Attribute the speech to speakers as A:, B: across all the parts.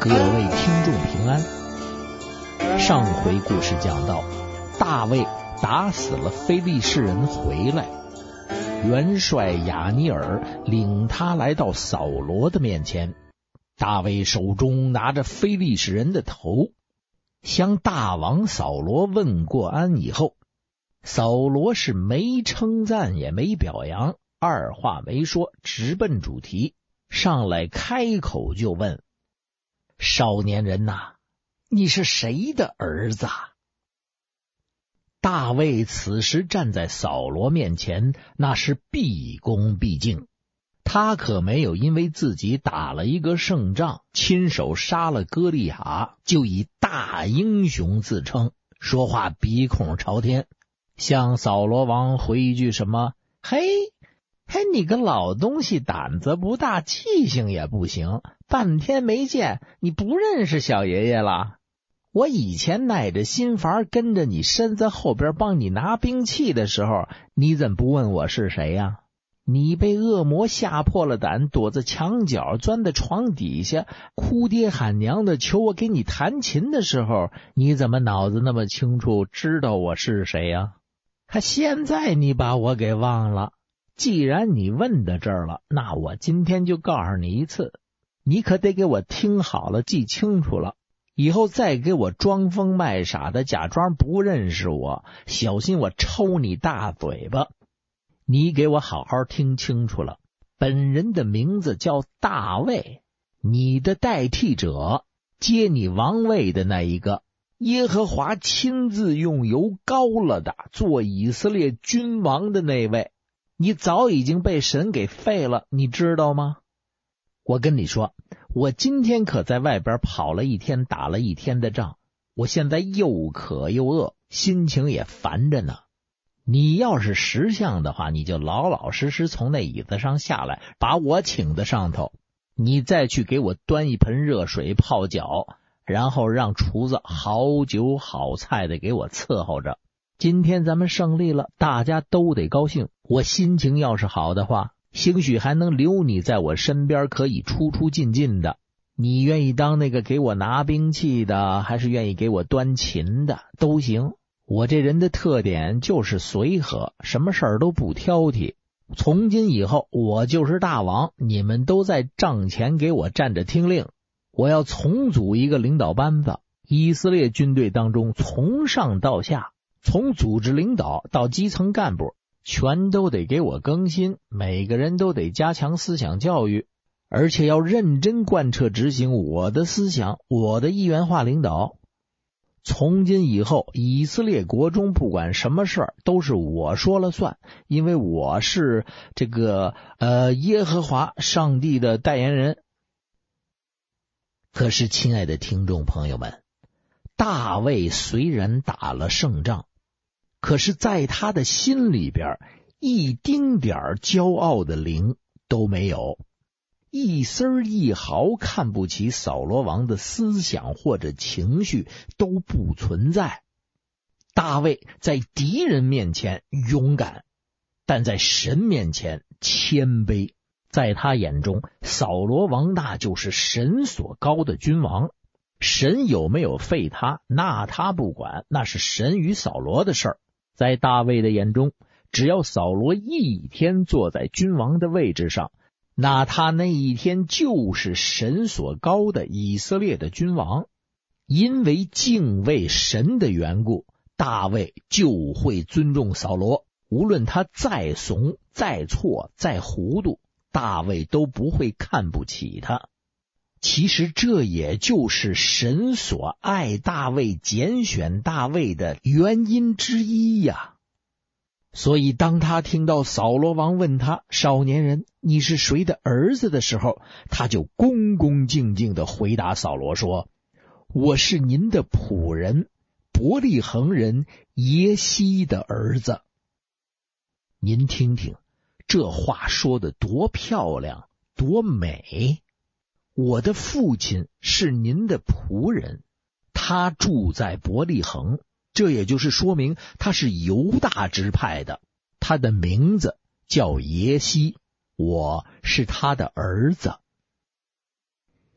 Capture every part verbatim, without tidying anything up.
A: 各位听众平安。上回故事讲到，大卫打死了非利士人回来，元帅亚尼尔领他来到扫罗的面前，大卫手中拿着非利士人的头，向大王扫罗问过安以后，扫罗是没称赞也没表扬，二话没说，直奔主题，上来开口就问：少年人呐、啊，你是谁的儿子啊？大卫此时站在扫罗面前，那是毕恭毕敬，他可没有因为自己打了一个胜仗，亲手杀了歌利亚，就以大英雄自称，说话鼻孔朝天，向扫罗王回一句什么：嘿嘿，你个老东西，胆子不大，记性也不行，半天没见，你不认识小爷爷了？我以前耐着心烦跟着你身子后边帮你拿兵器的时候，你怎么不问我是谁呀、啊？你被恶魔吓破了胆，躲在墙角，钻在床底下，哭爹喊娘的求我给你弹琴的时候，你怎么脑子那么清楚，知道我是谁呀、啊？可现在你把我给忘了。既然你问到这儿了，那我今天就告诉你一次，你可得给我听好了，记清楚了，以后再给我装疯卖傻的，假装不认识我，小心我抽你大嘴巴。你给我好好听清楚了，本人的名字叫大卫，你的代替者，接你王位的那一个，耶和华亲自用油膏了的，做以色列君王的那位，你早已经被神给废了，你知道吗？我跟你说，我今天可在外边跑了一天，打了一天的仗，我现在又渴又饿，心情也烦着呢。你要是识相的话，你就老老实实从那椅子上下来，把我请到上头，你再去给我端一盆热水泡脚，然后让厨子好酒好菜的给我伺候着。今天咱们胜利了，大家都得高兴，我心情要是好的话，兴许还能留你在我身边，可以出出进进的。你愿意当那个给我拿兵器的，还是愿意给我端琴的，都行。我这人的特点就是随和，什么事儿都不挑剔。从今以后我就是大王，你们都在帐前给我站着听令。我要重组一个领导班子，以色列军队当中从上到下，从组织领导到基层干部，全都得给我更新，每个人都得加强思想教育，而且要认真贯彻执行我的思想，我的一元化领导。从今以后，以色列国中不管什么事儿都是我说了算，因为我是这个呃耶和华上帝的代言人。可是亲爱的听众朋友们，大卫虽然打了胜仗，可是在他的心里边一丁点儿骄傲的灵都没有，一丝儿一毫看不起扫罗王的思想或者情绪都不存在。大卫在敌人面前勇敢，但在神面前谦卑。在他眼中，扫罗王那就是神所膏的君王，神有没有废他，那他不管，那是神与扫罗的事儿。在大卫的眼中，只要扫罗一天坐在君王的位置上，那他那一天就是神所膏的以色列的君王。因为敬畏神的缘故，大卫就会尊重扫罗，无论他再怂再错再糊涂，大卫都不会看不起他。其实这也就是神所爱大卫、拣选大卫的原因之一呀。所以当他听到扫罗王问他，少年人，你是谁的儿子的时候，他就恭恭敬敬地回答扫罗说，我是您的仆人伯利恒人耶西的儿子。您听听，这话说得多漂亮，多美。我的父亲是您的仆人，他住在伯利恒，这也就是说明他是犹大支派的，他的名字叫耶西，我是他的儿子。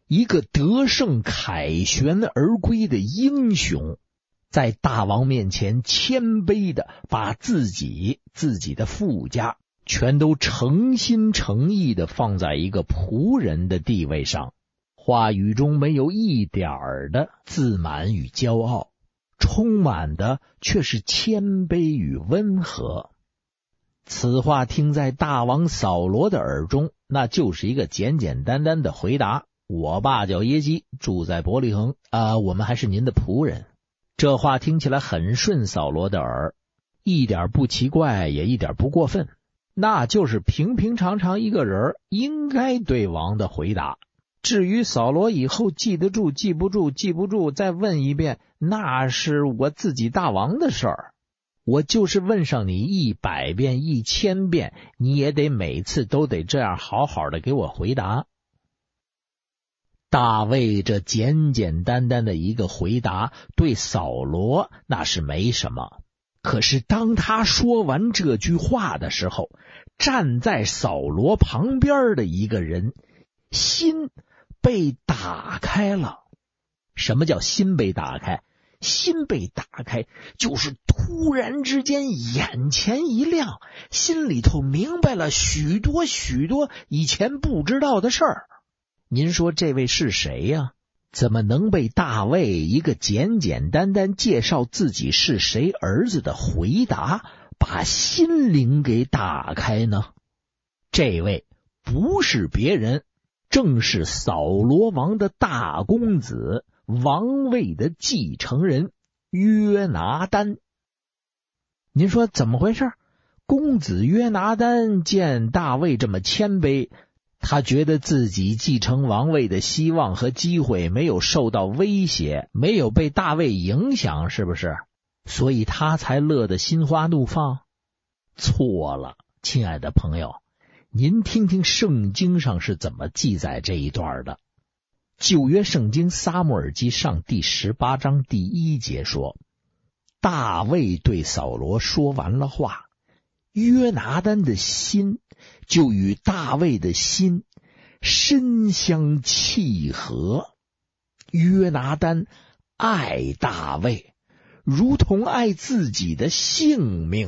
A: 一个得胜凯旋而归的英雄，在大王面前谦卑的把自己自己的父家全都诚心诚意的放在一个仆人的地位上，话语中没有一点儿的自满与骄傲，充满的却是谦卑与温和。此话听在大王扫罗的耳中，那就是一个简简单单的回答：我爸叫耶基，住在伯利恒，啊，我们还是您的仆人。这话听起来很顺扫罗的耳，一点不奇怪，也一点不过分，那就是平平常常一个人应该对王的回答。至于扫罗以后记得住记不住记不住再问一遍，那是我自己大王的事儿。我就是问上你一百遍一千遍，你也得每次都得这样好好的给我回答。大卫这简简单单的一个回答对扫罗那是没什么，可是当他说完这句话的时候，站在扫罗旁边的一个人心被打开了。什么叫心被打开？心被打开就是突然之间眼前一亮，心里头明白了许多许多以前不知道的事儿。您说这位是谁呀？怎么能被大卫一个简简单单介绍自己是谁儿子的回答把心灵给打开呢？这位不是别人，正是扫罗王的大公子，王位的继承人约拿单。您说怎么回事？公子约拿单见大卫这么谦卑，他觉得自己继承王位的希望和机会没有受到威胁，没有被大卫影响，是不是？所以他才乐得心花怒放？错了，亲爱的朋友，您听听圣经上是怎么记载这一段的。旧约圣经撒母耳记上第十八章第一节说，大卫对扫罗说完了话，约拿单的心就与大卫的心深相契合。约拿单爱大卫，如同爱自己的性命。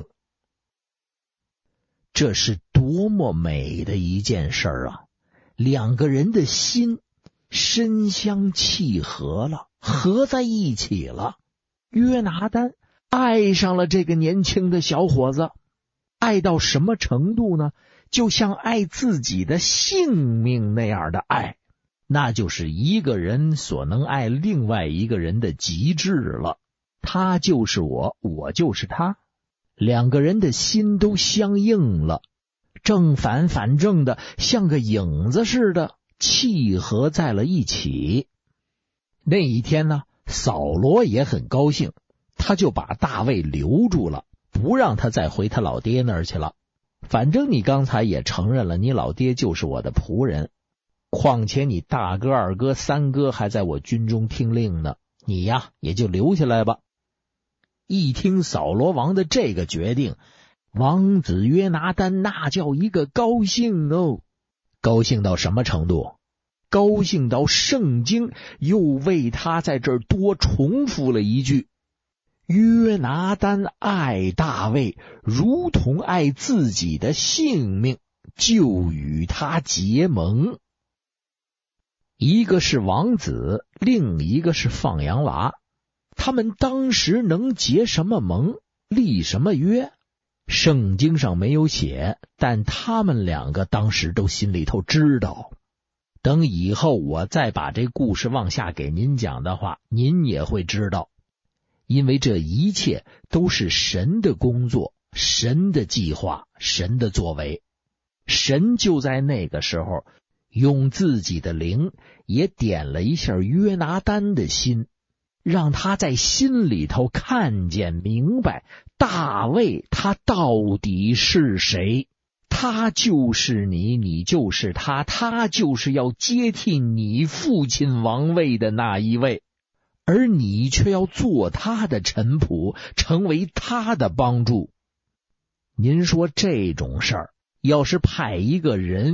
A: 这是多么美的一件事啊！两个人的心深相契合了，合在一起了。约拿单爱上了这个年轻的小伙子，爱到什么程度呢？就像爱自己的性命那样的爱，那就是一个人所能爱另外一个人的极致了。他就是我，我就是他，两个人的心都相应了，正反反正的像个影子似的契合在了一起。那一天呢，扫罗也很高兴，他就把大卫留住了，不让他再回他老爹那儿去了。反正你刚才也承认了，你老爹就是我的仆人，况且你大哥、二哥、三哥还在我军中听令呢，你呀也就留下来吧。一听扫罗王的这个决定，王子约拿单那叫一个高兴哦，高兴到什么程度？高兴到圣经又为他在这儿多重复了一句，约拿单爱大卫如同爱自己的性命，就与他结盟。一个是王子，另一个是放羊娃，他们当时能结什么盟，立什么约，圣经上没有写，但他们两个当时都心里头知道。等以后我再把这故事往下给您讲的话，您也会知道，因为这一切都是神的工作，神的计划，神的作为。神就在那个时候用自己的灵也点了一下约拿单的心，让他在心里头看见明白大卫他到底是谁。他就是你，你就是他，他就是要接替你父亲王位的那一位，而你却要做他的臣仆，成为他的帮助。您说这种事儿，要是派一个人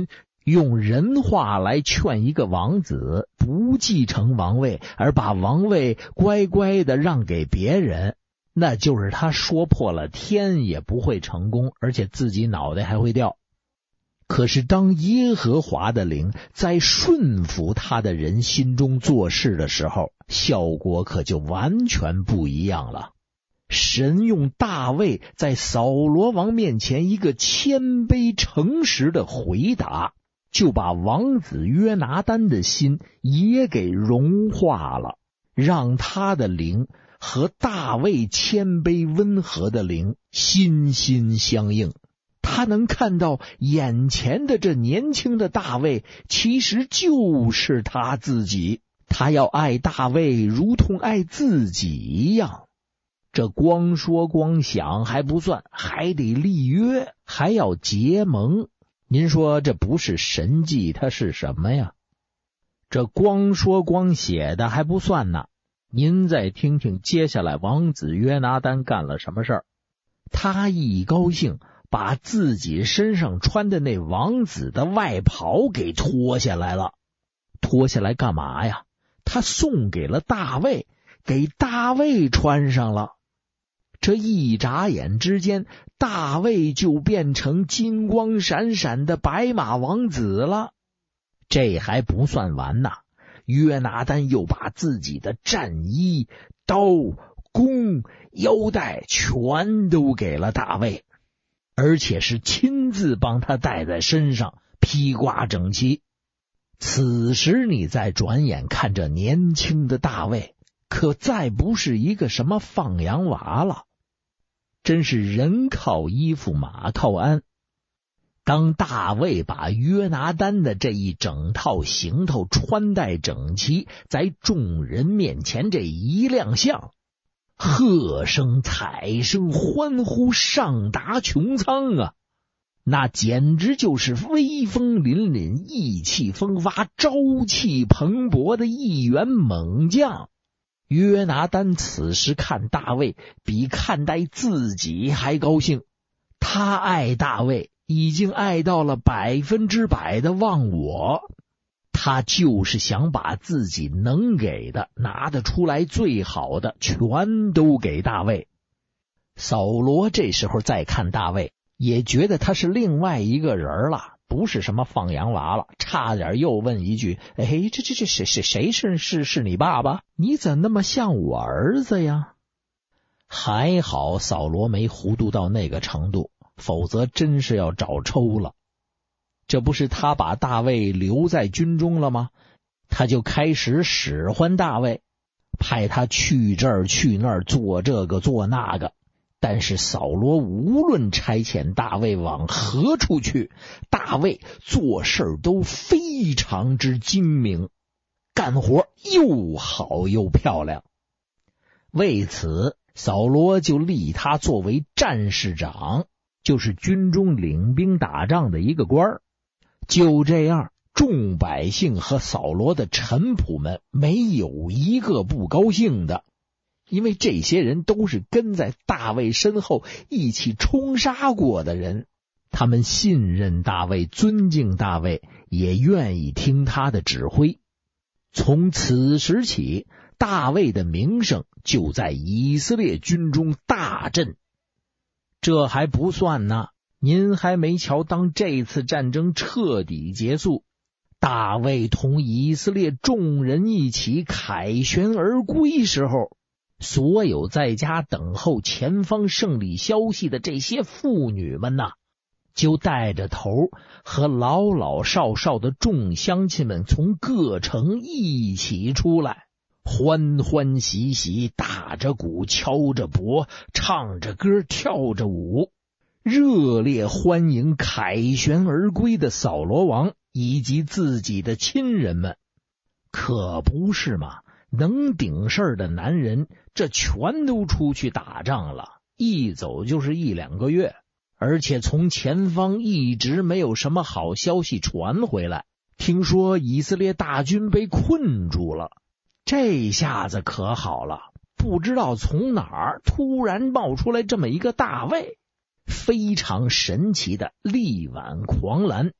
A: 用人话来劝一个王子不继承王位，而把王位乖乖的让给别人，那就是他说破了天也不会成功，而且自己脑袋还会掉。可是当耶和华的灵在顺服他的人心中做事的时候，效果可就完全不一样了。神用大卫在扫罗王面前一个谦卑诚实的回答，就把王子约拿单的心也给融化了，让他的灵和大卫谦卑温和的灵心心相应。他能看到眼前的这年轻的大卫其实就是他自己，他要爱大卫如同爱自己一样。这光说光想还不算，还得立约，还要结盟。您说这不是神迹，它是什么呀？这光说光写的还不算呢，您再听听接下来王子约拿单干了什么事儿。他一高兴，把自己身上穿的那王子的外袍给脱下来了。脱下来干嘛呀？他送给了大卫，给大卫穿上了。这一眨眼之间，大卫就变成金光闪闪的白马王子了。这还不算完呐，约拿单又把自己的战衣、刀、弓、腰带全都给了大卫，而且是亲自帮他带在身上，披挂整齐。此时你再转眼看着年轻的大卫，可再不是一个什么放羊娃了，真是人靠衣服马靠鞍。当大卫把约拿单的这一整套行头穿戴整齐，在众人面前这一亮相，喝声彩声欢呼上达穹苍啊！那简直就是威风凛凛、意气风发、朝气蓬勃的一员猛将。约拿单此时看大卫比看待自己还高兴，他爱大卫已经爱到了百分之百的忘我，他就是想把自己能给的拿得出来最好的全都给大卫。扫罗这时候再看大卫，也觉得他是另外一个人了，不是什么放羊娃了，差点又问一句：哎，这这这谁谁谁是是是你爸爸？你怎么那么像我儿子呀？还好扫罗没糊涂到那个程度，否则真是要找抽了。这不是他把大卫留在军中了吗？他就开始使唤大卫，派他去这儿去那儿，做这个做那个。但是扫罗无论差遣大卫往何处去，大卫做事都非常之精明，干活又好又漂亮。为此扫罗就立他作为战士长，就是军中领兵打仗的一个官儿。就这样，众百姓和扫罗的臣仆们没有一个不高兴的，因为这些人都是跟在大卫身后一起冲杀过的人，他们信任大卫，尊敬大卫，也愿意听他的指挥。从此时起，大卫的名声就在以色列军中大振。这还不算呢，您还没瞧，当这次战争彻底结束，大卫同以色列众人一起凯旋而归时候，所有在家等候前方胜利消息的这些妇女们呐，就带着头和老老少少的众乡亲们从各城一起出来，欢欢喜喜，打着鼓，敲着钹，唱着歌，跳着舞，热烈欢迎凯旋而归的扫罗王以及自己的亲人们。可不是嘛，能顶事儿的男人这全都出去打仗了，一走就是一两个月，而且从前方一直没有什么好消息传回来，听说以色列大军被困住了。这下子可好了，不知道从哪儿突然冒出来这么一个大卫，非常神奇的力挽狂澜，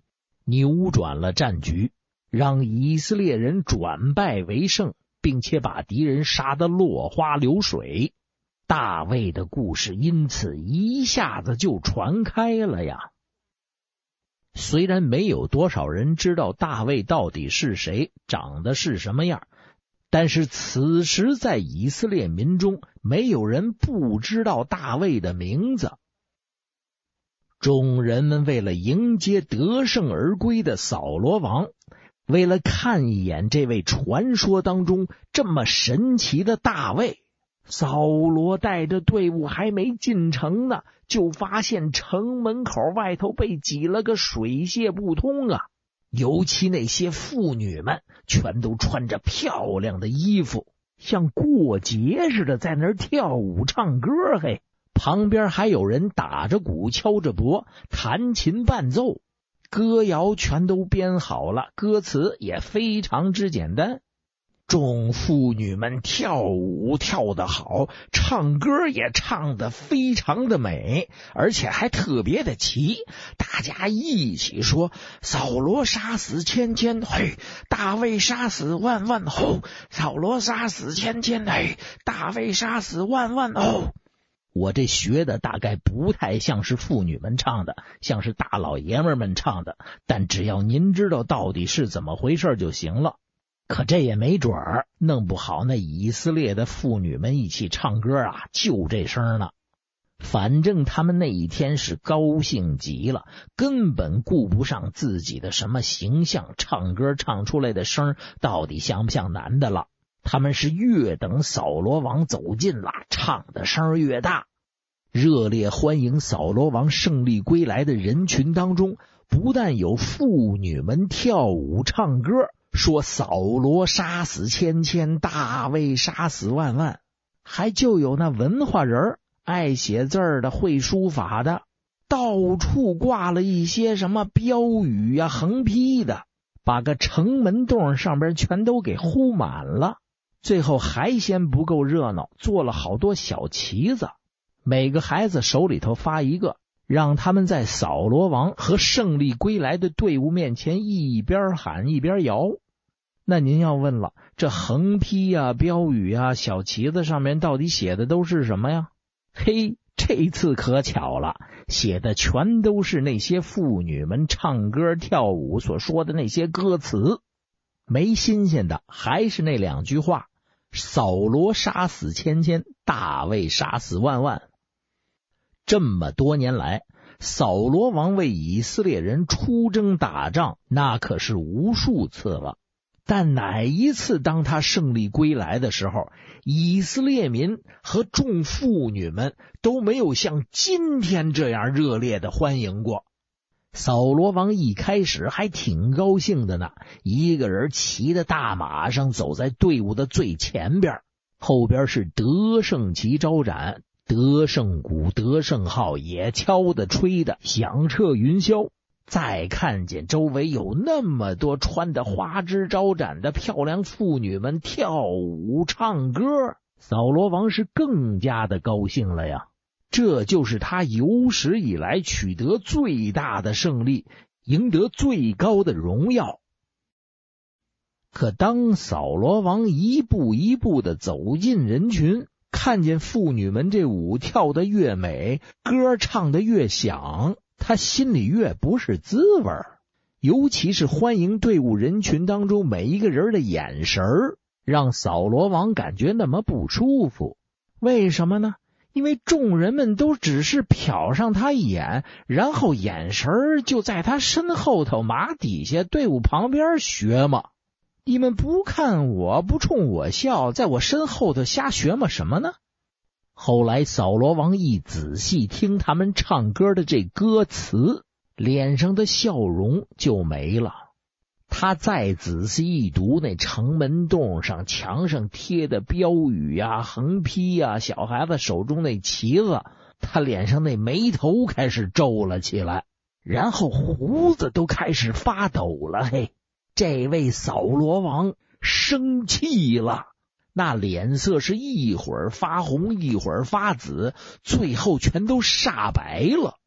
A: 扭转了战局，让以色列人转败为胜，并且把敌人杀得落花流水。大卫的故事因此一下子就传开了呀。虽然没有多少人知道大卫到底是谁，长得是什么样，但是此时在以色列民中，没有人不知道大卫的名字。众人们为了迎接得胜而归的扫罗王，为了看一眼这位传说当中这么神奇的大卫，扫罗带着队伍还没进城呢，就发现城门口外头被挤了个水泄不通啊！尤其那些妇女们全都穿着漂亮的衣服，像过节似的在那儿跳舞唱歌，嘿，旁边还有人打着鼓敲着钹，弹琴伴奏，歌谣全都编好了，歌词也非常之简单。众妇女们跳舞跳得好，唱歌也唱得非常的美，而且还特别的齐。大家一起说：扫罗杀死千千，嘿，大卫杀死万万，吼！扫罗杀死千千，嘿，大卫杀死万万，吼！我这学的大概不太像是妇女们唱的，像是大老爷们们唱的，但只要您知道到底是怎么回事就行了。可这也没准儿，弄不好那以色列的妇女们一起唱歌啊，就这声呢。反正他们那一天是高兴极了，根本顾不上自己的什么形象，唱歌唱出来的声到底像不像男的了。他们是越等扫罗王走近了，唱的声越大。热烈欢迎扫罗王胜利归来的人群当中，不但有妇女们跳舞唱歌，说扫罗杀死千千，大卫杀死万万，还就有那文化人，爱写字儿的，会书法的，到处挂了一些什么标语啊、横批的，把个城门洞上边全都给糊满了。最后还嫌不够热闹，做了好多小旗子，每个孩子手里头发一个，让他们在扫罗王和胜利归来的队伍面前一边喊一边摇。那您要问了，这横批啊、标语啊、小旗子上面到底写的都是什么呀？嘿，这次可巧了，写的全都是那些妇女们唱歌跳舞所说的那些歌词。没新鲜的，还是那两句话：扫罗杀死千千，大卫杀死万万。这么多年来，扫罗王为以色列人出征打仗，那可是无数次了。但哪一次当他胜利归来的时候，以色列民和众妇女们都没有像今天这样热烈的欢迎过。扫罗王一开始还挺高兴的呢，一个人骑在大马上走在队伍的最前边，后边是得胜旗招展，得胜鼓、得胜号也敲的吹的响彻云霄。再看见周围有那么多穿得花枝招展的漂亮妇女们跳舞唱歌，扫罗王是更加的高兴了呀。这就是他有史以来取得最大的胜利，赢得最高的荣耀。可当扫罗王一步一步的走进人群，看见妇女们这舞跳得越美，歌唱得越响，他心里越不是滋味儿。尤其是欢迎队伍人群当中每一个人的眼神儿，让扫罗王感觉那么不舒服。为什么呢？因为众人们都只是瞟上他一眼，然后眼神儿就在他身后头马底下队伍旁边学嘛。你们不看我，不冲我笑，在我身后头瞎学嘛什么呢？后来扫罗王一仔细听他们唱歌的这歌词，脸上的笑容就没了。他再仔细一读那城门洞上墙上贴的标语啊、横批啊、小孩子手中那旗子，他脸上那眉头开始皱了起来，然后胡子都开始发抖了。嘿，这位扫罗王生气了，那脸色是一会儿发红一会儿发紫，最后全都煞白了。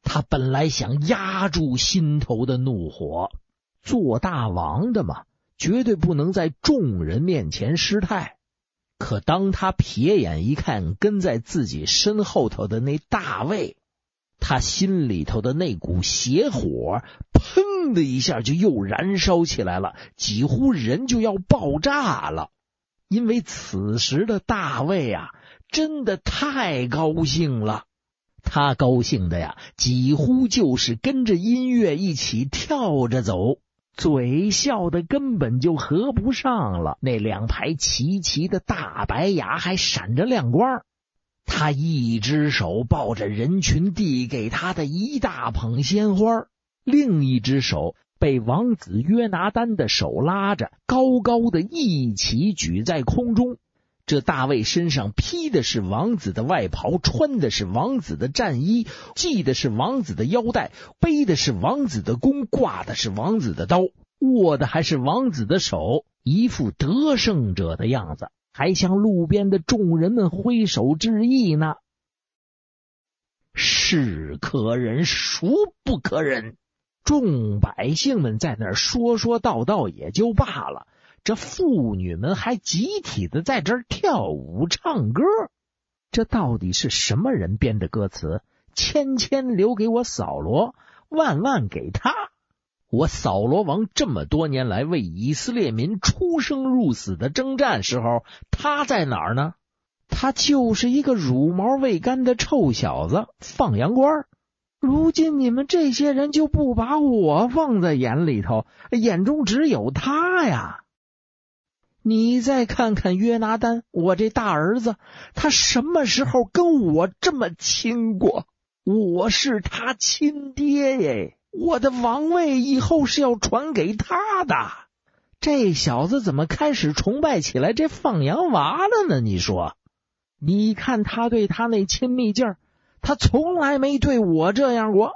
A: 他本来想压住心头的怒火，做大王的嘛，绝对不能在众人面前失态。可当他瞥眼一看跟在自己身后头的那大卫，他心里头的那股邪火砰的一下就又燃烧起来了，几乎人就要爆炸了。因为此时的大卫啊，真的太高兴了，他高兴的呀，几乎就是跟着音乐一起跳着走，嘴笑的根本就合不上了，那两排齐齐的大白牙还闪着亮光。他一只手抱着人群递给他的一大捧鲜花，另一只手被王子约拿丹的手拉着，高高的一起举在空中。这大卫身上披的是王子的外袍，穿的是王子的战衣，系的是王子的腰带，背的是王子的弓，挂的是王子的刀，握的还是王子的手，一副得胜者的样子，还向路边的众人们挥手致意呢。是可忍，孰不可忍？众百姓们在那儿说说道道也就罢了，这妇女们还集体的在这儿跳舞唱歌，这到底是什么人编的歌词？千千留给我扫罗，万万给他。我扫罗王这么多年来为以色列民出生入死的征战时候，他在哪儿呢？他就是一个乳毛未干的臭小子，放羊官。如今你们这些人就不把我放在眼里头，眼中只有他呀。你再看看约拿丹，我这大儿子，他什么时候跟我这么亲过？我是他亲爹耶，我的王位以后是要传给他的。这小子怎么开始崇拜起来这放羊娃了呢？你说，你看他对他那亲密劲儿，他从来没对我这样过。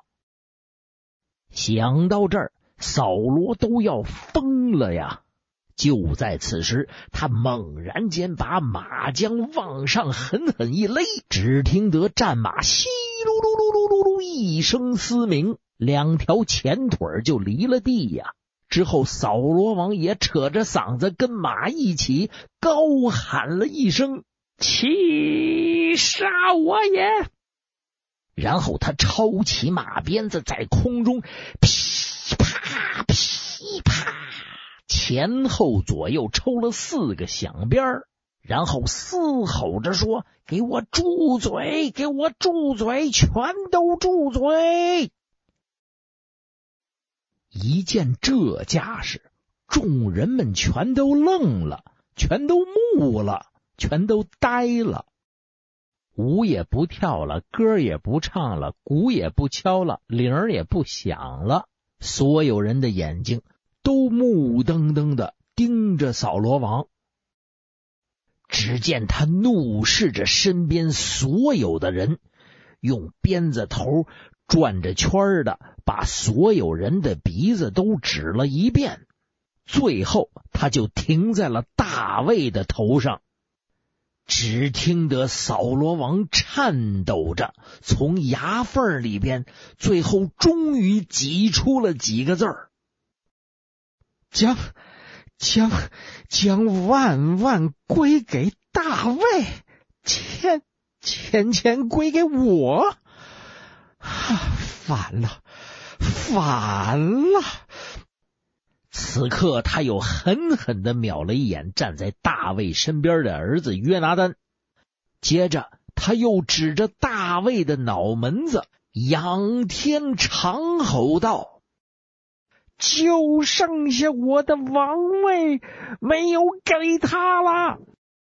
A: 想到这儿，扫罗都要疯了呀。就在此时，他猛然间把马缰往上狠狠一勒，只听得战马稀噜噜噜噜噜噜一声嘶鸣，两条前腿就离了地呀。之后扫罗王也扯着嗓子跟马一起高喊了一声：起杀我也！然后他抄起马鞭子，在空中噼啪噼啪前后左右抽了四个响鞭，然后嘶吼着说：给我住嘴，给我住嘴，全都住嘴！一见这架势，众人们全都愣了，全都木了，全都呆了。舞也不跳了，歌也不唱了，鼓也不敲了，铃儿也不响了，所有人的眼睛都目瞪瞪的盯着扫罗王。只见他怒视着身边所有的人，用鞭子头转着圈的把所有人的鼻子都指了一遍，最后他就停在了大卫的头上。只听得扫罗王颤抖着从牙缝里边，最后终于挤出了几个字儿：将将将万万归给大卫，千千千归给我。反了，反了！此刻他又狠狠地瞄了一眼站在大卫身边的儿子约拿丹，接着他又指着大卫的脑门子仰天长吼道：就剩下我的王位没有给他了。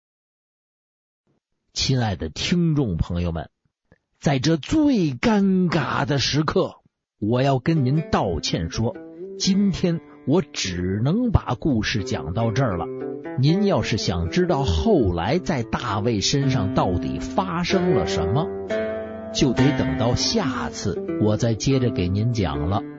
A: 亲爱的听众朋友们，在这最尴尬的时刻，我要跟您道歉说，今天我只能把故事讲到这儿了。您要是想知道后来在大卫身上到底发生了什么，就得等到下次我再接着给您讲了。